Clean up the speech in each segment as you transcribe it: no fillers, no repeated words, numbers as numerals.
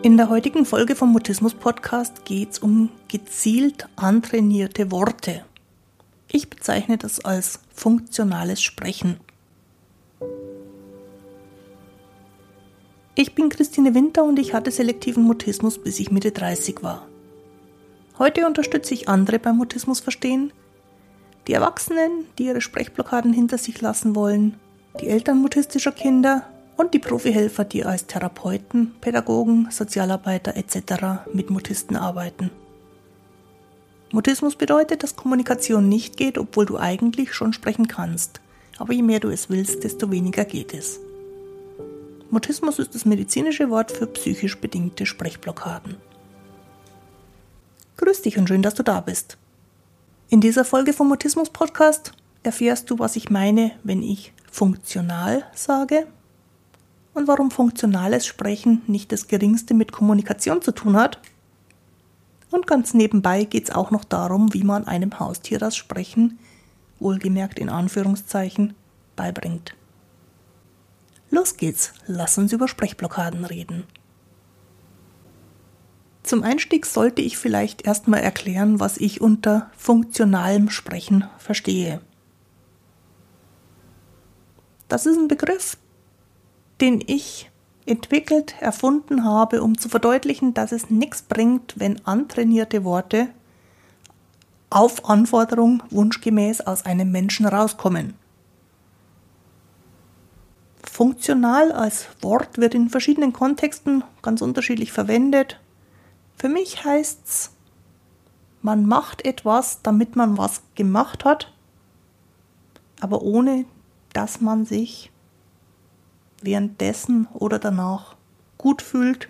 In der heutigen Folge vom Mutismus-Podcast geht es um gezielt antrainierte Worte. Ich bezeichne das als funktionales Sprechen. Ich bin Christine Winter und ich hatte selektiven Mutismus, bis ich Mitte 30 war. Heute unterstütze ich andere beim Mutismus verstehen, die Erwachsenen, die ihre Sprechblockaden hinter sich lassen wollen, die Eltern mutistischer Kinder und die Profihelfer, die als Therapeuten, Pädagogen, Sozialarbeiter etc. mit Mutisten arbeiten. Mutismus bedeutet, dass Kommunikation nicht geht, obwohl du eigentlich schon sprechen kannst. Aber je mehr du es willst, desto weniger geht es. Mutismus ist das medizinische Wort für psychisch bedingte Sprechblockaden. Grüß dich und schön, dass du da bist. In dieser Folge vom Mutismus-Podcast erfährst du, was ich meine, wenn ich funktional sage und warum funktionales Sprechen nicht das Geringste mit Kommunikation zu tun hat. Und ganz nebenbei geht es auch noch darum, wie man einem Haustier das Sprechen, wohlgemerkt in Anführungszeichen, beibringt. Los geht's, lass uns über Sprechblockaden reden. Zum Einstieg sollte ich vielleicht erstmal erklären, was ich unter funktionalem Sprechen verstehe. Das ist ein Begriff, den ich entwickelt, erfunden habe, um zu verdeutlichen, dass es nichts bringt, wenn antrainierte Worte auf Anforderung wunschgemäß aus einem Menschen rauskommen. Funktional als Wort wird in verschiedenen Kontexten ganz unterschiedlich verwendet. Für mich heißt's, man macht etwas, damit man was gemacht hat, aber ohne, dass man sich währenddessen oder danach gut fühlt,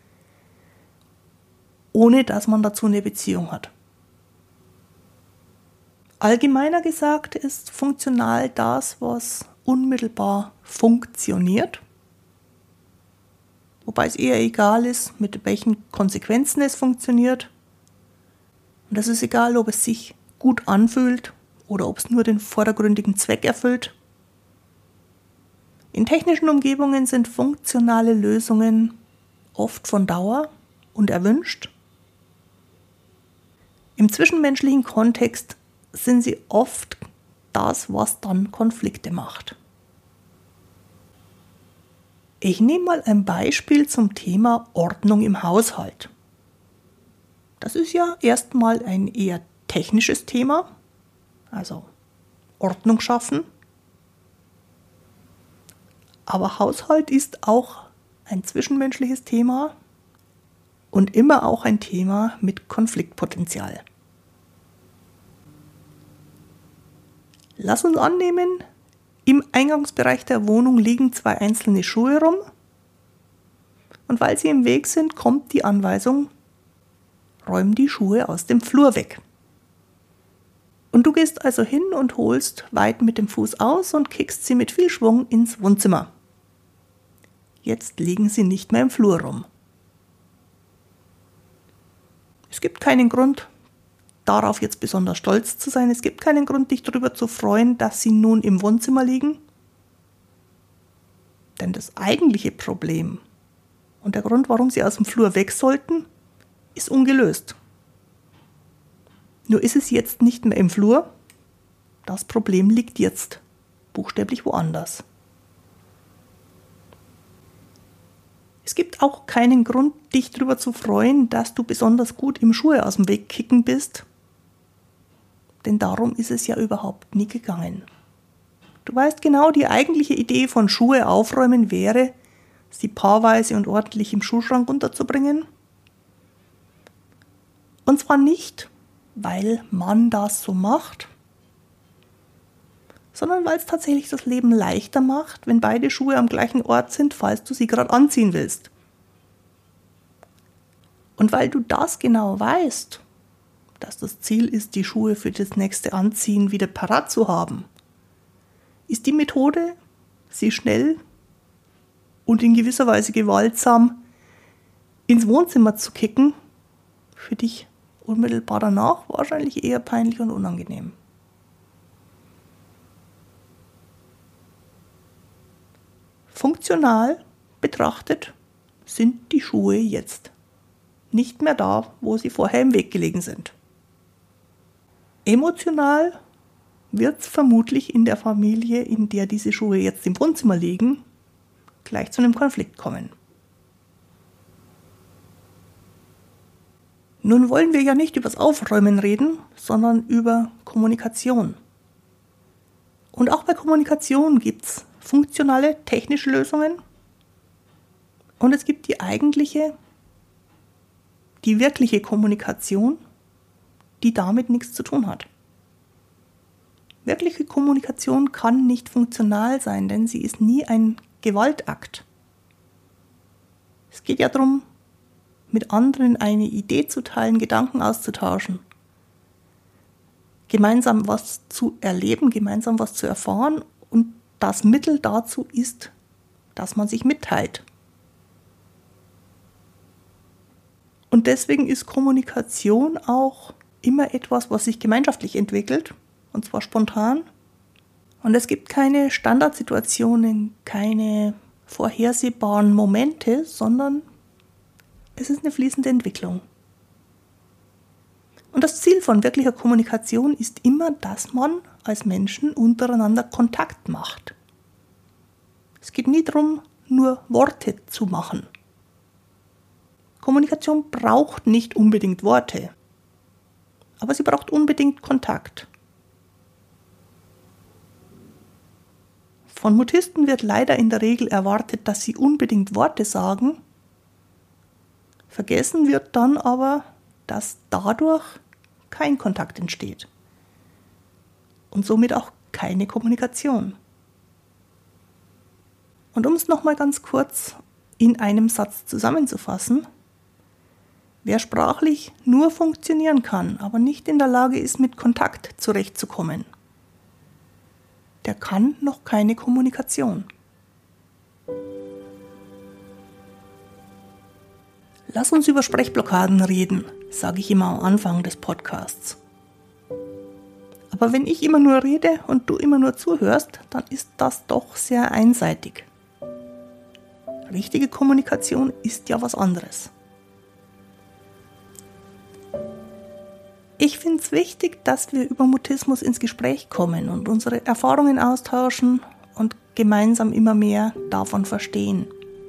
ohne dass man dazu eine Beziehung hat. Allgemeiner gesagt ist funktional das, was unmittelbar funktioniert, wobei es eher egal ist, mit welchen Konsequenzen es funktioniert. Und es ist egal, ob es sich gut anfühlt oder ob es nur den vordergründigen Zweck erfüllt. In technischen Umgebungen sind funktionale Lösungen oft von Dauer und erwünscht. Im zwischenmenschlichen Kontext sind sie oft das, was dann Konflikte macht. Ich nehme mal ein Beispiel zum Thema Ordnung im Haushalt. Das ist ja erstmal ein eher technisches Thema, also Ordnung schaffen. Aber Haushalt ist auch ein zwischenmenschliches Thema und immer auch ein Thema mit Konfliktpotenzial. Lass uns annehmen, im Eingangsbereich der Wohnung liegen 2 einzelne Schuhe rum und weil sie im Weg sind, kommt die Anweisung, räum die Schuhe aus dem Flur weg. Und du gehst also hin und holst weit mit dem Fuß aus und kickst sie mit viel Schwung ins Wohnzimmer. Jetzt liegen sie nicht mehr im Flur rum. Es gibt keinen Grund, darauf jetzt besonders stolz zu sein. Es gibt keinen Grund, dich darüber zu freuen, dass sie nun im Wohnzimmer liegen. Denn das eigentliche Problem und der Grund, warum sie aus dem Flur weg sollten, ist ungelöst. Nur ist es jetzt nicht mehr im Flur. Das Problem liegt jetzt buchstäblich woanders. Es gibt auch keinen Grund, dich darüber zu freuen, dass du besonders gut im Schuhe aus dem Weg kicken bist. Denn darum ist es ja überhaupt nie gegangen. Du weißt genau, die eigentliche Idee von Schuhe aufräumen wäre, sie paarweise und ordentlich im Schuhschrank unterzubringen. Und zwar nicht, weil man das so macht, sondern weil es tatsächlich das Leben leichter macht, wenn beide Schuhe am gleichen Ort sind, falls du sie gerade anziehen willst. Und weil du das genau weißt, dass das Ziel ist, die Schuhe für das nächste Anziehen wieder parat zu haben, ist die Methode, sie schnell und in gewisser Weise gewaltsam ins Wohnzimmer zu kicken, für dich unmittelbar danach wahrscheinlich eher peinlich und unangenehm. Funktional betrachtet sind die Schuhe jetzt nicht mehr da, wo sie vorher im Weg gelegen sind. Emotional wird es vermutlich in der Familie, in der diese Schuhe jetzt im Wohnzimmer liegen, gleich zu einem Konflikt kommen. Nun wollen wir ja nicht über das Aufräumen reden, sondern über Kommunikation. Und auch bei Kommunikation gibt es funktionale, technische Lösungen und es gibt die wirkliche Kommunikation, die damit nichts zu tun hat. Wirkliche Kommunikation kann nicht funktional sein, denn sie ist nie ein Gewaltakt. Es geht ja darum, mit anderen eine Idee zu teilen, Gedanken auszutauschen, gemeinsam was zu erleben, gemeinsam was zu erfahren und das Mittel dazu ist, dass man sich mitteilt. Und deswegen ist Kommunikation auch immer etwas, was sich gemeinschaftlich entwickelt, und zwar spontan. Und es gibt keine Standardsituationen, keine vorhersehbaren Momente, sondern es ist eine fließende Entwicklung. Und das Ziel von wirklicher Kommunikation ist immer, dass man als Menschen untereinander Kontakt macht. Es geht nie darum, nur Worte zu machen. Kommunikation braucht nicht unbedingt Worte, aber sie braucht unbedingt Kontakt. Von Mutisten wird leider in der Regel erwartet, dass sie unbedingt Worte sagen. Vergessen wird dann aber, dass dadurch kein Kontakt entsteht und somit auch keine Kommunikation. Und um es nochmal ganz kurz in einem Satz zusammenzufassen: Wer sprachlich nur funktionieren kann, aber nicht in der Lage ist, mit Kontakt zurechtzukommen, der kann noch keine Kommunikation. Lass uns über Sprechblockaden reden, sage ich immer am Anfang des Podcasts. Aber wenn ich immer nur rede und du immer nur zuhörst, dann ist das doch sehr einseitig. Richtige Kommunikation ist ja was anderes. Ich finde es wichtig, dass wir über Mutismus ins Gespräch kommen und unsere Erfahrungen austauschen und gemeinsam immer mehr davon verstehen.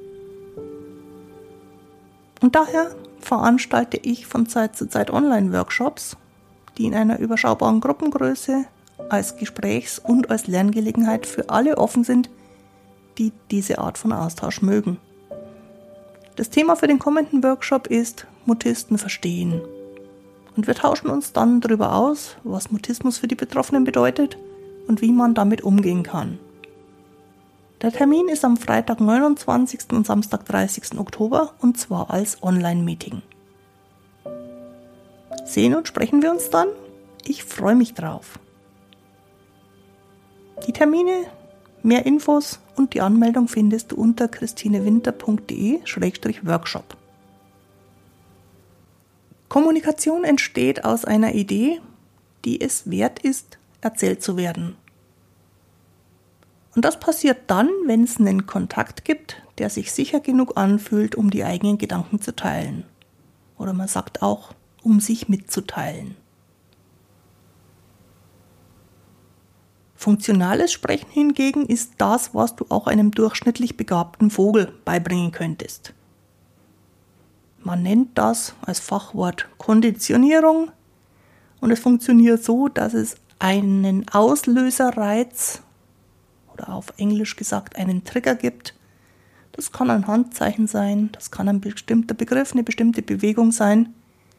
Und daher veranstalte ich von Zeit zu Zeit Online-Workshops, die in einer überschaubaren Gruppengröße als Gesprächs- und als Lerngelegenheit für alle offen sind, die diese Art von Austausch mögen. Das Thema für den kommenden Workshop ist Mutisten verstehen. Und wir tauschen uns dann darüber aus, was Mutismus für die Betroffenen bedeutet und wie man damit umgehen kann. Der Termin ist am Freitag, 29. und Samstag, 30. Oktober, und zwar als Online-Meeting. Sehen und sprechen wir uns dann? Ich freue mich drauf. Die Termine, mehr Infos und die Anmeldung findest du unter christinewinter.de/Workshop. Kommunikation entsteht aus einer Idee, die es wert ist, erzählt zu werden. Und das passiert dann, wenn es einen Kontakt gibt, der sich sicher genug anfühlt, um die eigenen Gedanken zu teilen. Oder man sagt auch, um sich mitzuteilen. Funktionales Sprechen hingegen ist das, was du auch einem durchschnittlich begabten Vogel beibringen könntest. Man nennt das als Fachwort Konditionierung und es funktioniert so, dass es einen Auslöserreiz oder auf Englisch gesagt einen Trigger gibt. Das kann ein Handzeichen sein, das kann ein bestimmter Begriff, eine bestimmte Bewegung sein.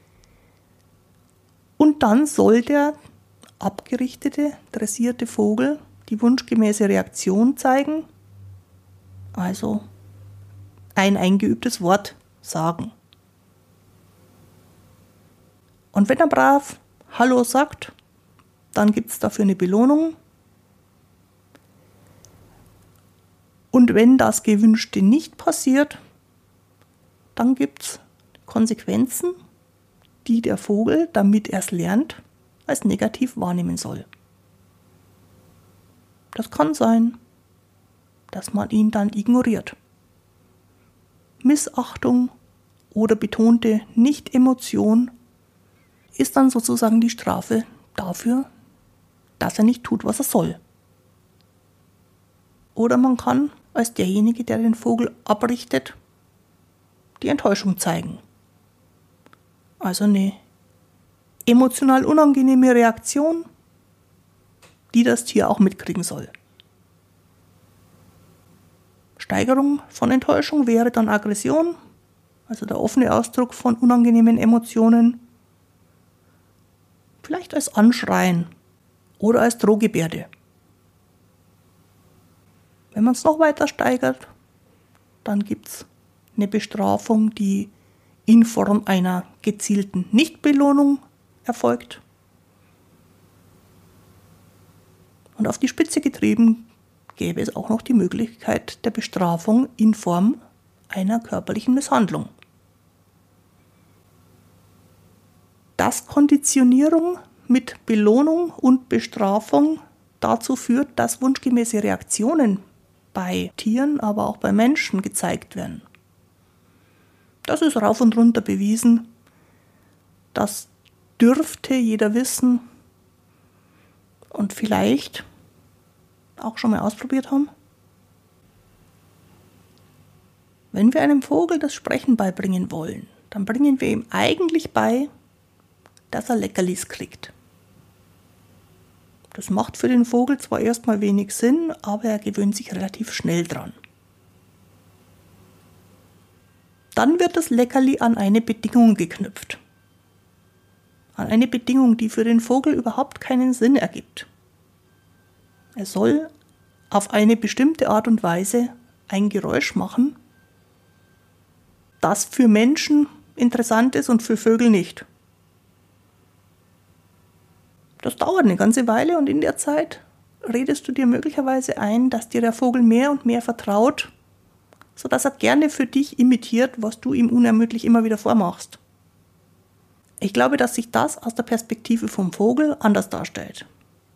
Und dann soll der abgerichtete, dressierte Vogel die wunschgemäße Reaktion zeigen, also ein eingeübtes Wort sagen. Und wenn er brav Hallo sagt, dann gibt es dafür eine Belohnung. Und wenn das Gewünschte nicht passiert, dann gibt es Konsequenzen, die der Vogel, damit er es lernt, als negativ wahrnehmen soll. Das kann sein, dass man ihn dann ignoriert. Missachtung oder betonte Nicht-Emotion ist dann sozusagen die Strafe dafür, dass er nicht tut, was er soll. Oder man kann als derjenige, der den Vogel abrichtet, die Enttäuschung zeigen. Also eine emotional unangenehme Reaktion, die das Tier auch mitkriegen soll. Steigerung von Enttäuschung wäre dann Aggression, also der offene Ausdruck von unangenehmen Emotionen, vielleicht als Anschreien oder als Drohgebärde. Wenn man es noch weiter steigert, dann gibt es eine Bestrafung, die in Form einer gezielten Nichtbelohnung erfolgt. Und auf die Spitze getrieben gäbe es auch noch die Möglichkeit der Bestrafung in Form einer körperlichen Misshandlung. Dass Konditionierung mit Belohnung und Bestrafung dazu führt, dass wunschgemäße Reaktionen bei Tieren, aber auch bei Menschen gezeigt werden. Das ist rauf und runter bewiesen. Das dürfte jeder wissen und vielleicht auch schon mal ausprobiert haben. Wenn wir einem Vogel das Sprechen beibringen wollen, dann bringen wir ihm eigentlich bei, dass er Leckerlis kriegt. Das macht für den Vogel zwar erstmal wenig Sinn, aber er gewöhnt sich relativ schnell dran. Dann wird das Leckerli an eine Bedingung geknüpft. An eine Bedingung, die für den Vogel überhaupt keinen Sinn ergibt. Er soll auf eine bestimmte Art und Weise ein Geräusch machen, das für Menschen interessant ist und für Vögel nicht. Das dauert eine ganze Weile und in der Zeit redest du dir möglicherweise ein, dass dir der Vogel mehr und mehr vertraut, sodass er gerne für dich imitiert, was du ihm unermüdlich immer wieder vormachst. Ich glaube, dass sich das aus der Perspektive vom Vogel anders darstellt.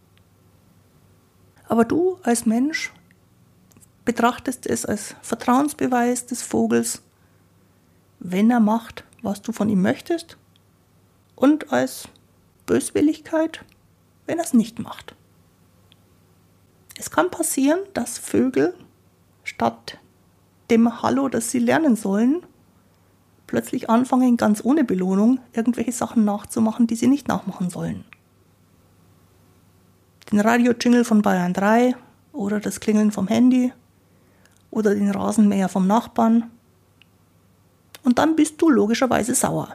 Aber du als Mensch betrachtest es als Vertrauensbeweis des Vogels, wenn er macht, was du von ihm möchtest, und als Böswilligkeit, wenn er es nicht macht. Es kann passieren, dass Vögel statt dem Hallo, das sie lernen sollen, plötzlich anfangen, ganz ohne Belohnung irgendwelche Sachen nachzumachen, die sie nicht nachmachen sollen. Den Radio-Jingle von Bayern 3 oder das Klingeln vom Handy oder den Rasenmäher vom Nachbarn. Und dann bist du logischerweise sauer.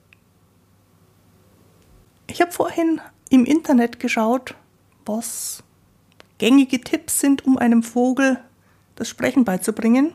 Ich habe vorhin im Internet geschaut, was gängige Tipps sind, um einem Vogel das Sprechen beizubringen.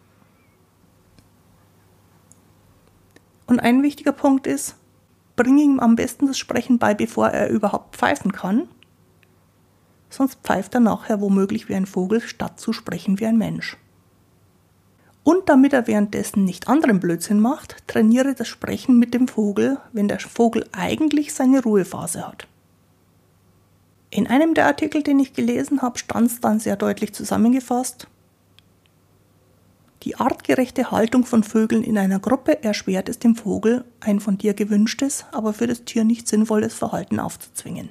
Und ein wichtiger Punkt ist, bringe ihm am besten das Sprechen bei, bevor er überhaupt pfeifen kann. Sonst pfeift er nachher womöglich wie ein Vogel, statt zu sprechen wie ein Mensch. Und damit er währenddessen nicht anderen Blödsinn macht, trainiere das Sprechen mit dem Vogel, wenn der Vogel eigentlich seine Ruhephase hat. In einem der Artikel, den ich gelesen habe, stand es dann sehr deutlich zusammengefasst: Die artgerechte Haltung von Vögeln in einer Gruppe erschwert es dem Vogel, ein von dir gewünschtes, aber für das Tier nicht sinnvolles Verhalten aufzuzwingen.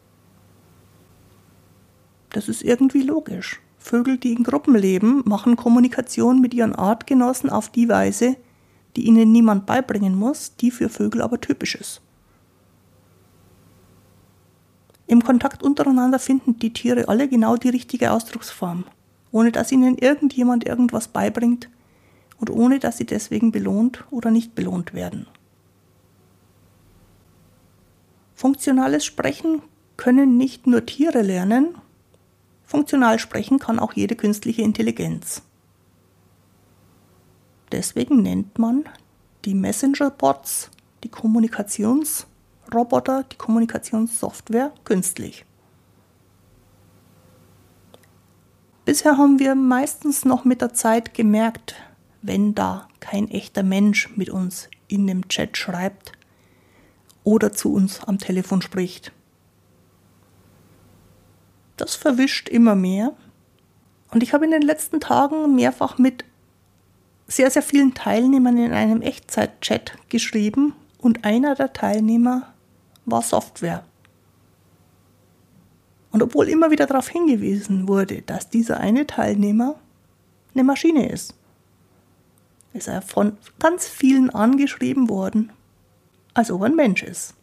Das ist irgendwie logisch. Vögel, die in Gruppen leben, machen Kommunikation mit ihren Artgenossen auf die Weise, die ihnen niemand beibringen muss, die für Vögel aber typisch ist. Im Kontakt untereinander finden die Tiere alle genau die richtige Ausdrucksform, ohne dass ihnen irgendjemand irgendwas beibringt und ohne dass sie deswegen belohnt oder nicht belohnt werden. Funktionales Sprechen können nicht nur Tiere lernen, funktional sprechen kann auch jede künstliche Intelligenz. Deswegen nennt man die Messenger-Bots, die Kommunikationsroboter, die Kommunikationssoftware künstlich. Bisher haben wir meistens noch mit der Zeit gemerkt, wenn da kein echter Mensch mit uns in dem Chat schreibt oder zu uns am Telefon spricht. Das verwischt immer mehr und ich habe in den letzten Tagen mehrfach mit sehr, sehr vielen Teilnehmern in einem Echtzeit-Chat geschrieben und einer der Teilnehmer war Software. Und obwohl immer wieder darauf hingewiesen wurde, dass dieser eine Teilnehmer eine Maschine ist er von ganz vielen angeschrieben worden, als ob er ein Mensch ist.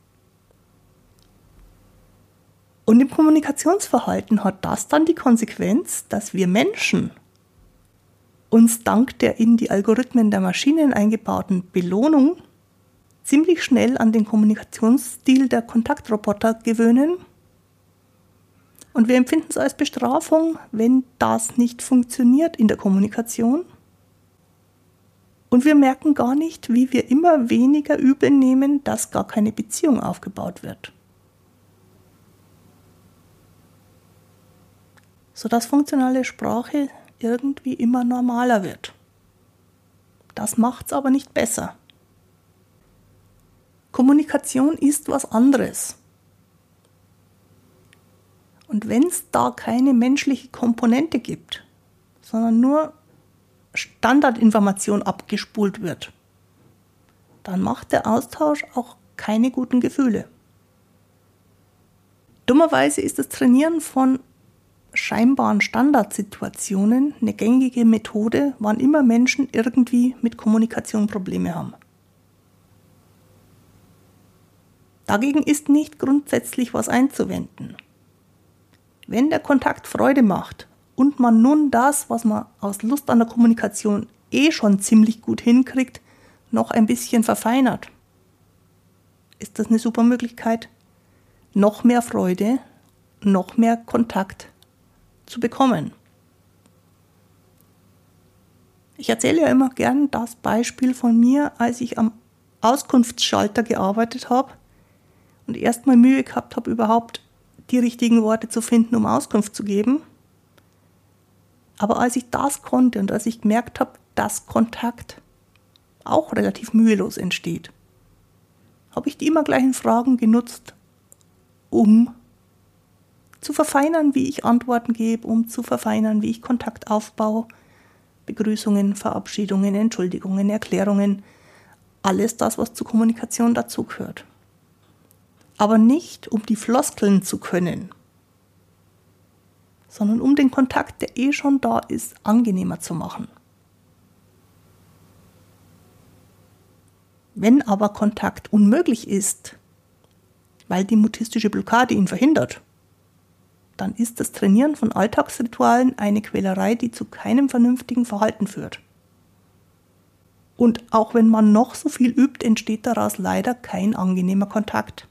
Und im Kommunikationsverhalten hat das dann die Konsequenz, dass wir Menschen uns dank der in die Algorithmen der Maschinen eingebauten Belohnung ziemlich schnell an den Kommunikationsstil der Kontaktroboter gewöhnen. Und wir empfinden es als Bestrafung, wenn das nicht funktioniert in der Kommunikation. Und wir merken gar nicht, wie wir immer weniger übel nehmen, dass gar keine Beziehung aufgebaut wird. Sodass funktionale Sprache irgendwie immer normaler wird. Das macht es aber nicht besser. Kommunikation ist was anderes. Und wenn es da keine menschliche Komponente gibt, sondern nur Standardinformation abgespult wird, dann macht der Austausch auch keine guten Gefühle. Dummerweise ist das Trainieren von scheinbaren Standardsituationen eine gängige Methode, wann immer Menschen irgendwie mit Kommunikation Probleme haben. Dagegen ist nicht grundsätzlich was einzuwenden. Wenn der Kontakt Freude macht und man nun das, was man aus Lust an der Kommunikation schon ziemlich gut hinkriegt, noch ein bisschen verfeinert, ist das eine super Möglichkeit, noch mehr Freude, noch mehr Kontakt zu bekommen. Ich erzähle ja immer gern das Beispiel von mir, als ich am Auskunftsschalter gearbeitet habe und erstmal Mühe gehabt habe, überhaupt die richtigen Worte zu finden, um Auskunft zu geben. Aber als ich das konnte und als ich gemerkt habe, dass Kontakt auch relativ mühelos entsteht, habe ich die immer gleichen Fragen genutzt, um zu verfeinern, wie ich Antworten gebe, um zu verfeinern, wie ich Kontakt aufbaue, Begrüßungen, Verabschiedungen, Entschuldigungen, Erklärungen, alles das, was zur Kommunikation dazugehört. Aber nicht, um die Floskeln zu können, sondern um den Kontakt, der schon da ist, angenehmer zu machen. Wenn aber Kontakt unmöglich ist, weil die mutistische Blockade ihn verhindert, dann ist das Trainieren von Alltagsritualen eine Quälerei, die zu keinem vernünftigen Verhalten führt. Und auch wenn man noch so viel übt, entsteht daraus leider kein angenehmer Kontakt.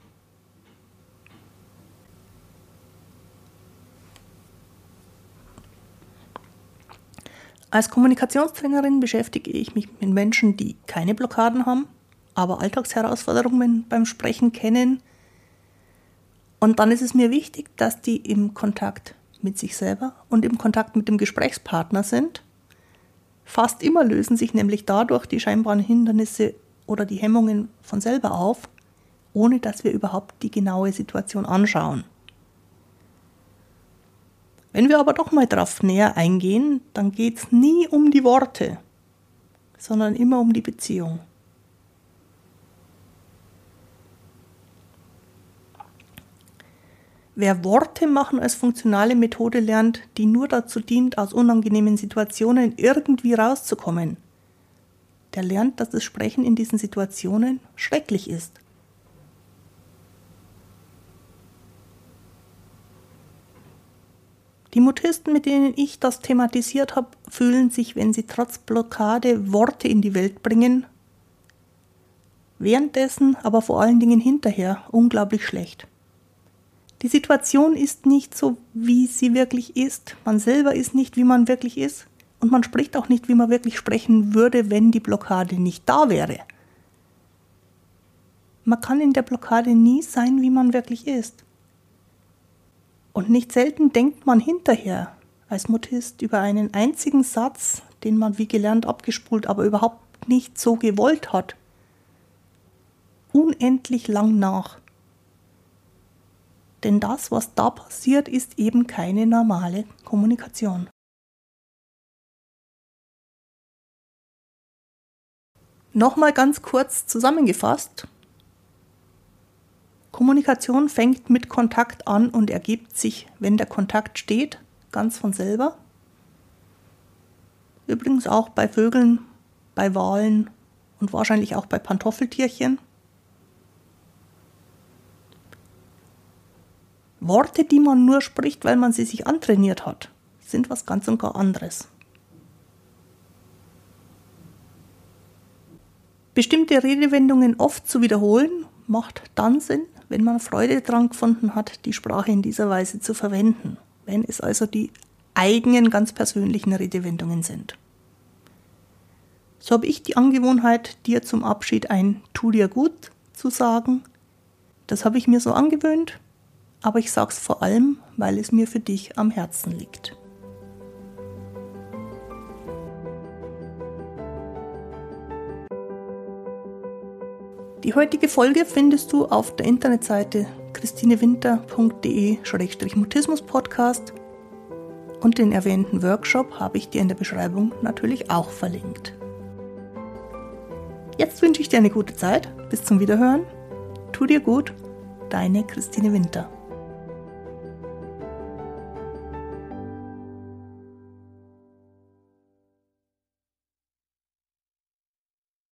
Als Kommunikationstrainerin beschäftige ich mich mit Menschen, die keine Blockaden haben, aber Alltagsherausforderungen beim Sprechen kennen. Und dann ist es mir wichtig, dass die im Kontakt mit sich selber und im Kontakt mit dem Gesprächspartner sind. Fast immer lösen sich nämlich dadurch die scheinbaren Hindernisse oder die Hemmungen von selber auf, ohne dass wir überhaupt die genaue Situation anschauen. Wenn wir aber doch mal drauf näher eingehen, dann geht es nie um die Worte, sondern immer um die Beziehung. Wer Worte machen als funktionale Methode lernt, die nur dazu dient, aus unangenehmen Situationen irgendwie rauszukommen, der lernt, dass das Sprechen in diesen Situationen schrecklich ist. Die Mutisten, mit denen ich das thematisiert habe, fühlen sich, wenn sie trotz Blockade Worte in die Welt bringen, währenddessen, aber vor allen Dingen hinterher, unglaublich schlecht. Die Situation ist nicht so, wie sie wirklich ist. Man selber ist nicht, wie man wirklich ist. Und man spricht auch nicht, wie man wirklich sprechen würde, wenn die Blockade nicht da wäre. Man kann in der Blockade nie sein, wie man wirklich ist. Und nicht selten denkt man hinterher als Mutist über einen einzigen Satz, den man wie gelernt abgespult, aber überhaupt nicht so gewollt hat, unendlich lang nach. Denn das, was da passiert, ist eben keine normale Kommunikation. Nochmal ganz kurz zusammengefasst. Kommunikation fängt mit Kontakt an und ergibt sich, wenn der Kontakt steht, ganz von selber. Übrigens auch bei Vögeln, bei Walen und wahrscheinlich auch bei Pantoffeltierchen. Worte, die man nur spricht, weil man sie sich antrainiert hat, sind was ganz und gar anderes. Bestimmte Redewendungen oft zu wiederholen, macht dann Sinn, wenn man Freude daran gefunden hat, die Sprache in dieser Weise zu verwenden, wenn es also die eigenen, ganz persönlichen Redewendungen sind. So habe ich die Angewohnheit, dir zum Abschied ein Tu dir gut zu sagen. Das habe ich mir so angewöhnt, aber ich sage es vor allem, weil es mir für dich am Herzen liegt. Die heutige Folge findest du auf der Internetseite christinewinter.de/Mutismus-Podcast und den erwähnten Workshop habe ich dir in der Beschreibung natürlich auch verlinkt. Jetzt wünsche ich dir eine gute Zeit. Bis zum Wiederhören. Tu dir gut. Deine Christine Winter.